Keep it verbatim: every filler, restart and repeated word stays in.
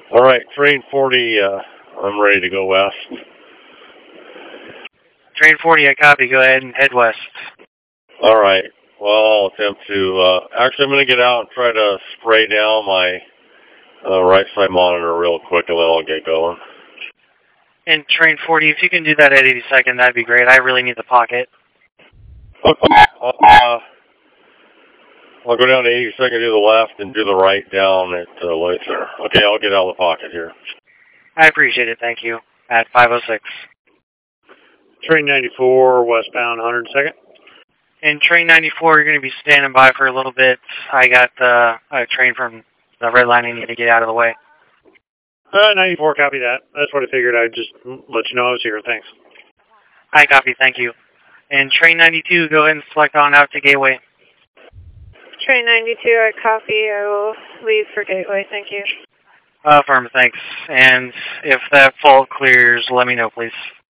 All right, train forty, uh, I'm ready to go west. Train forty, I copy. Go ahead and head west. All right. Well, I'll attempt to, uh, actually I'm going to get out and try to spray down my uh, right side monitor real quick and then I'll get going. And train forty, if you can do that at eighty-second, that'd be great. I really need the pocket. Okay. Uh, I'll go down to eighty-second, do the left, and do the right down at uh, Laser. Okay, I'll get out of the pocket here. I appreciate it. Thank you. At five oh six. Train ninety-four, westbound, one hundred second. And train ninety-four, you're going to be standing by for a little bit. I got uh, a train from the red line. I need to get out of the way. Uh, ninety-four, copy that. That's what I figured. I'd just let you know I was here. Thanks. I copy. Thank you. And train ninety-two, go ahead and select on out to Gateway. Train ninety-two, I copy. I will leave for Gateway. Thank you. Uh, firm, thanks. And if that fault clears, let me know, please.